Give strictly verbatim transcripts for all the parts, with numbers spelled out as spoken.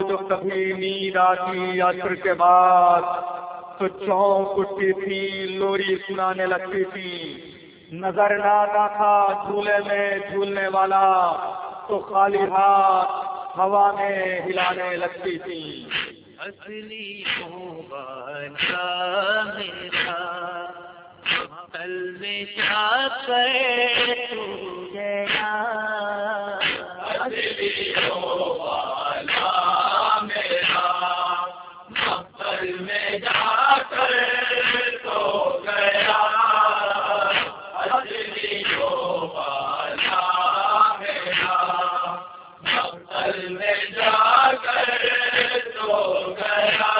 جو کبھی نیند آتی عصر کے بعد تو چونک اٹھتی تھی، لوری سنانے لگتی تھی، نظر نہ آتا تھا جھولے میں جھولنے والا تو خالی ہاتھ ہوا میں ہلانے لگتی تھی۔ اصلی مبارکہ میرا عقل میں جا کر تو گیا، اصلی مبارکہ میرا عقل میں جا کر تو گیا، اصلی مبارکہ میرا عقل میں جا کر تو گیا،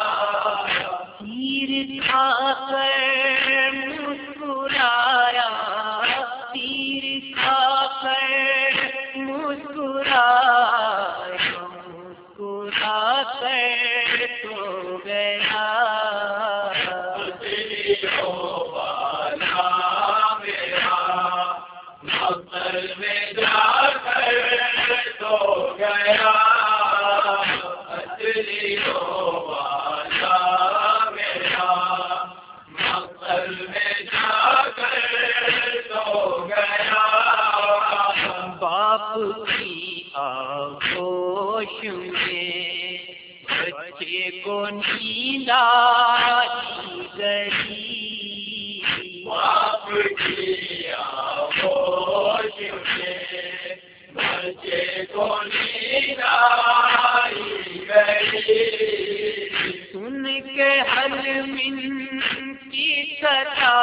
تیر کھا کر مسکرایا، تیر کھا کر مسکرایا، مسکرا کر تو گیا، اصلی مبارکہ میرا عقل میں جا کر تو گیا، اصلی مبارکہ میرا عقل میں جا کر تو گیا، باپ کی آغوش میں بچے کو نیند آئی گئی، باپ کی آغوش میں بچے کو نیند آئی گئی، سن کے ہر من کی صدا،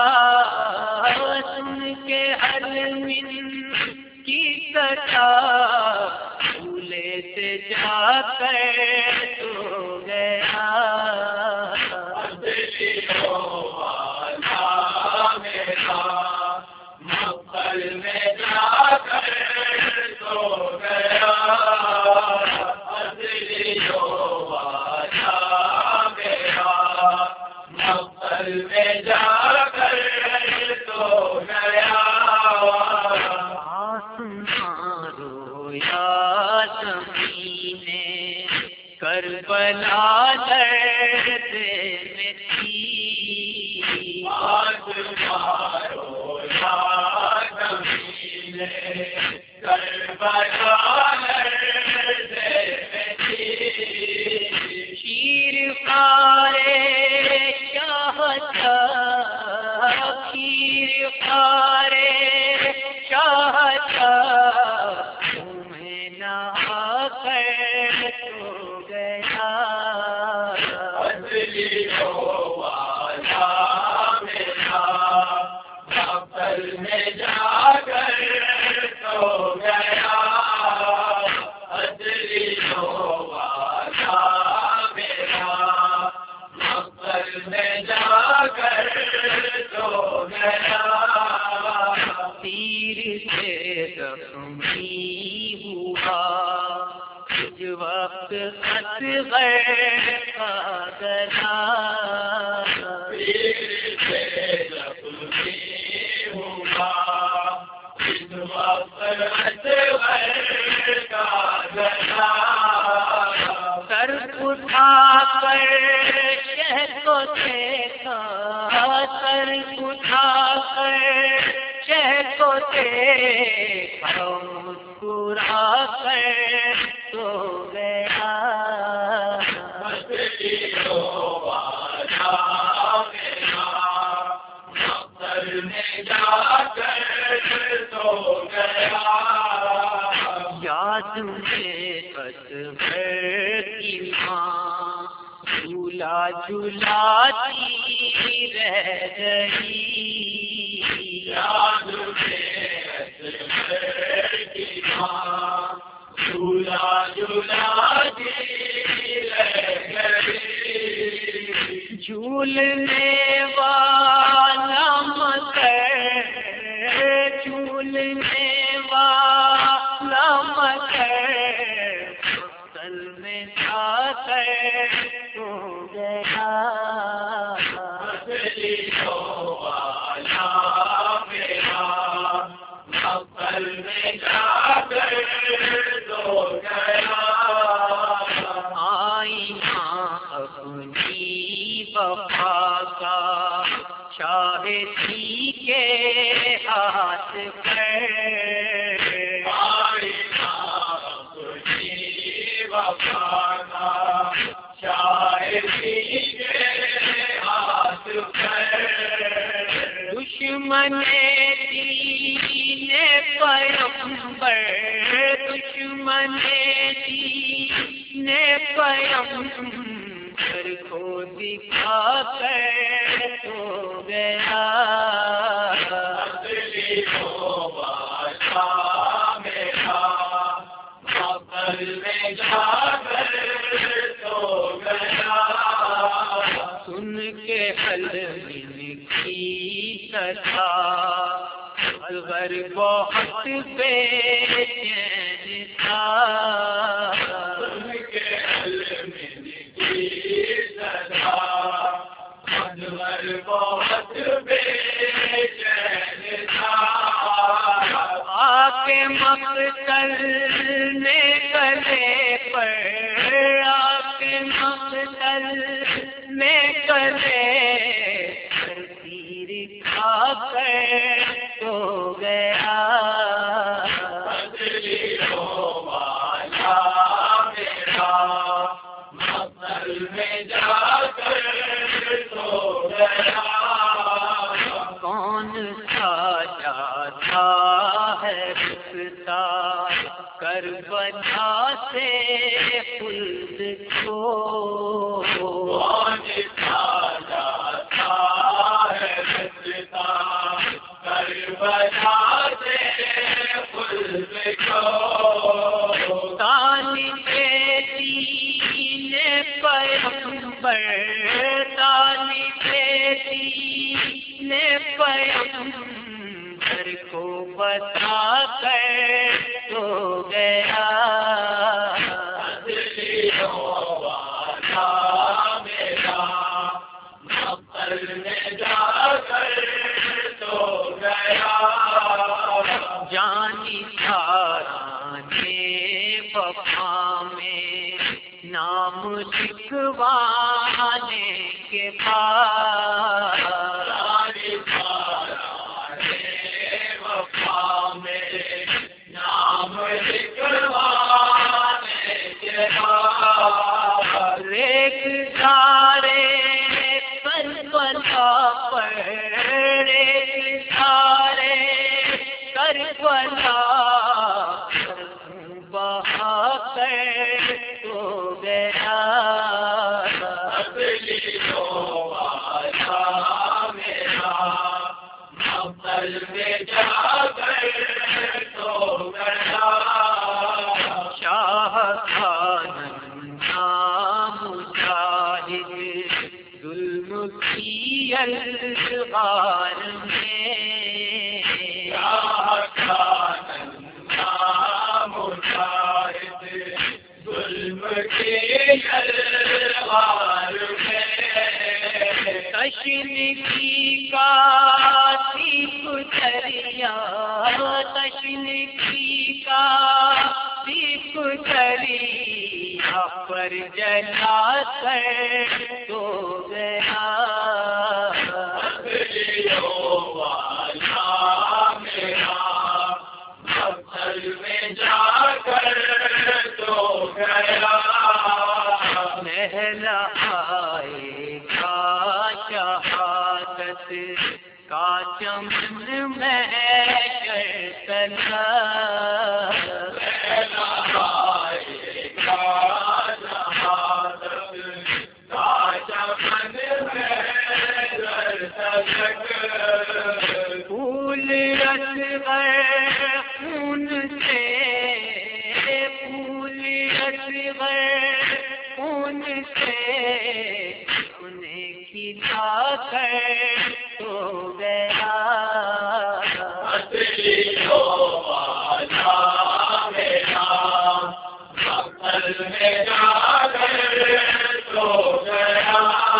سن کے ہر من کی صدا، جھولے سے جا کر تو گیا، اصلی مبارکہ میرا عقل میں جا کر تو گیا، اصلی مبارکہ میرا عقل میں جا کر تو گیا، آسمان رویا زمین کربلا درد میں تھی، آسمان رویا زمین کربلا درد میں تھی، شیر خارے چاہتا، شیر خارے چاہتا، تمہیں نہ کر تو گیا، اصلی مبارکہ میرا عقل میں جا کر تو گیا، اصلی مبارکہ میرا عقل میں جا کر تو گیا، تیر سے زخمی ہوا کچھ وقت اصغر کا گلا، تیر سے زخمی ہوا کچھ وقت اصغر کا گلا، سر اٹھا کر شہ کو دیکھا، سر اٹھا کر شہ کو دیکھا، مسکرا کر تو گیا، اصلی مبارکہ میرا عقل میں جا کر تو گیا، یاد میں اصغر کی ماں جھولا جھولاتی رہ گئی، یاد میں اصغر کی ماں جھولا جھولاتی رہ گئی، جھولنے والا مگر، جھولنے والا مگر عقل میں جا کر تو گیا، اصلی مبارکہ میرا عقل میں جا کر تو گیا، آئینہ اپنی وفا کا، شاہدی کے ہاتھ پر آئینہ اپنی وفا کا، شاہدی کے ہاتھ پر، دشمن دین پیغمبر، دشمن دین پیغمبر کو دکھا کر تو گیا، اصلی تو بادشاہ میرا مقبل میں جا کر تو گیا، سن کے حلم کی سزا اصغر بہت بے چین تھا، سن کے علم کی سزا اصغر بہت بے چین تھا، آ کے مقتل نے گلے پر، آ کے مقتل نے گلے پر تیر کھا کر تو گیا، اصلی تو والا میرا مقتل میں جا کر تو گیا، کون سا جاتا ہے رکتا کربلا سے خلد کو، کون سا جاتا ہے رستا کربلا سے خلد کو، تالی دین پیغمبر، تالی دین پیغمبر کو بتا کر تو گیا، اصلی تو والا میرا مقتل میں جا کر تو گیا، جانی سارانے وفا میں نام لکھوانے کے بعد، رانی سارانے وفا میں نام لکھوانے کے بعد، ریک سارے کربلا پر، ریک سارے کربلا بہا کر تو گیا، اصلی تو والا میرا مقتل میں جا کر تو گیا، شاہ خان نام مجاہد ظلم کی الغار میں، شاہ خان نام مجاہد ظلم کی الغار میں، تشنگی کا دیپ دریا، تشنگی کا دیپ دریا پر جلا کر تو گیا، اصلی تو والا میرا مقتل میں جا کر تو گیا، محلا آئے گا شہادت کا چمن میں کرتلا، آئے گا شہادت کا چمن میں درتک، پھول اصغر خون سے، پھول اصغر خون سے انہیں کھلا کر تو گیا، اصلی تو والا میرا مقتل میں جا کر تو گیا،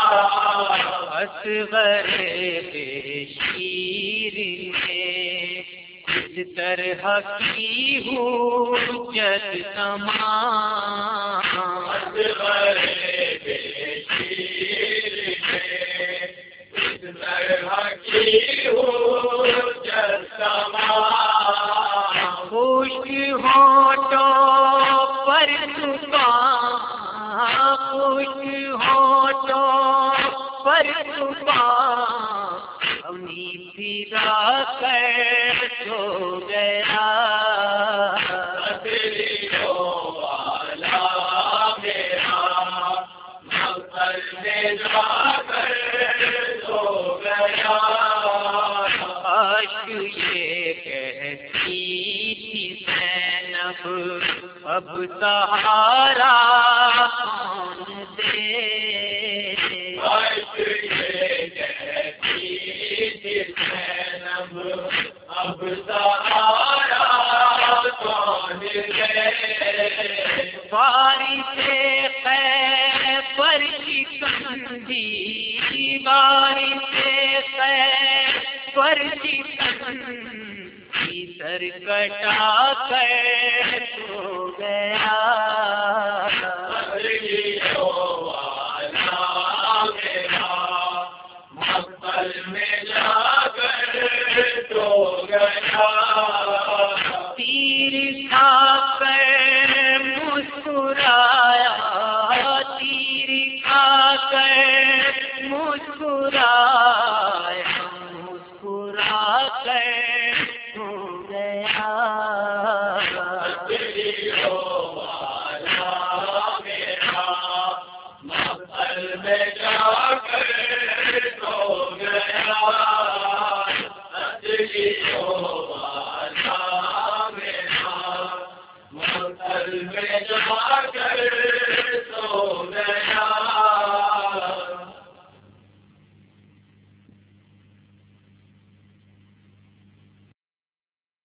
اصغر بے شیر نے اس طرح کی حجت تمام، اصغر اب سہارا کون دے، اب سہارا کون دے، باری سے خیبر کی کندھی، باری سے خیبر کی کندھی سر کٹا کر سو گیا، مقبل میں جا کر سو گیا، تیر تھا